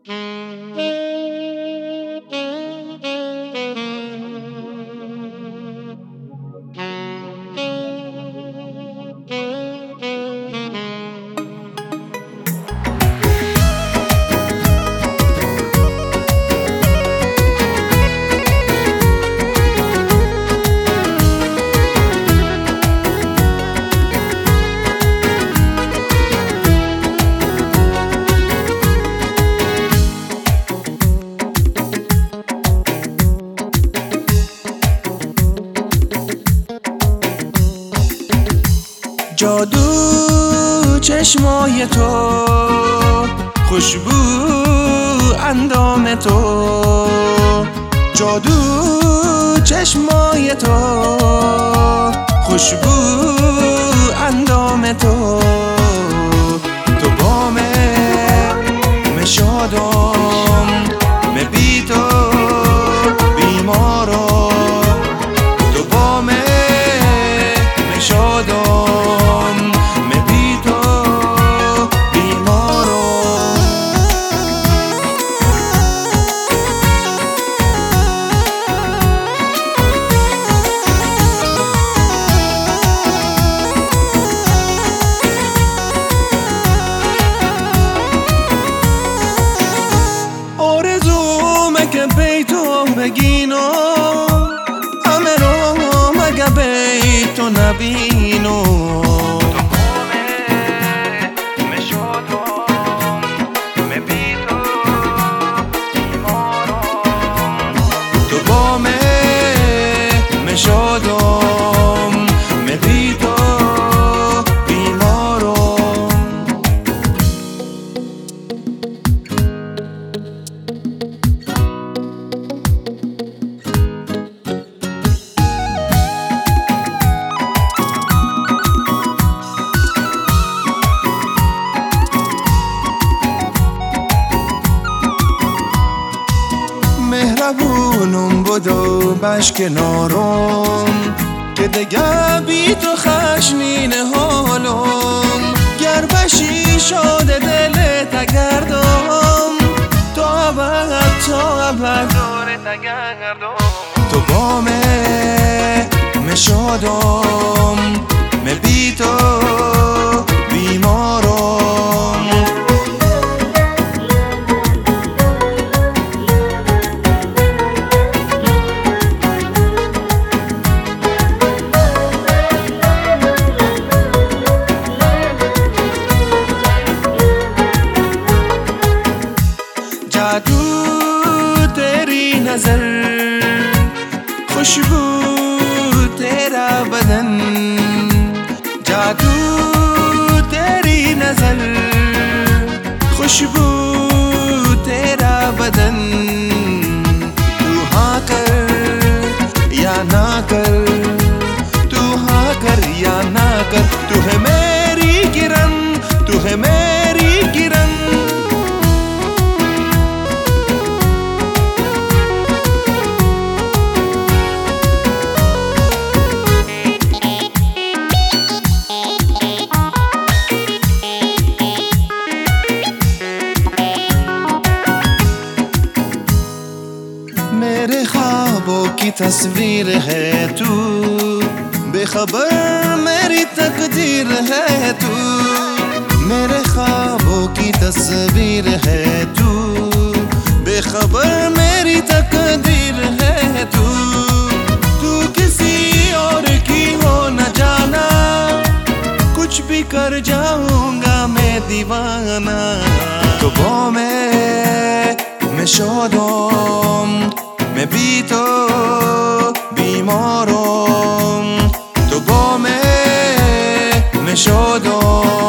جادو چشمای تو، خوشبو اندام تو، جادو چشمای تو، خوشبو اندام تو، تو بامه شادم من بی تو بیمارم، تو بامه شادم من بی تو بیمارم. آرزومه که بی تو بگینم، همه رو مگه بی تو نبینم، تو بامه شادم من بی تو بیمارم. مهربونم بدو بش کنارم که دگه بی تو خشنین حالم، گر بشی شاد دلت گردم، تا ابد دورت گردم، تو بامه شادم من بی تو بیمارم. जादू तेरी नजर, खुशबू तेरा बदन, जादू तेरी नजर, खुशबू तेरा बदन, तू हाँ कर या ना कर, तू हाँ कर या ना कर, तू है मेरी किरण, तू है मेरी किरण. मेरे ख्वाबों की तस्वीर है तू, बेखबर मेरी तकदीर है तू, मेरे ख्वाबों की तस्वीर है तू, बेखबर मेरी तकदीर है तू, तू किसी और की हो न जाना, कुछ भी कर जाऊंगा मैं दीवाना, तो वो मैं شادم من بی تو بیمارم، تو بامه شادم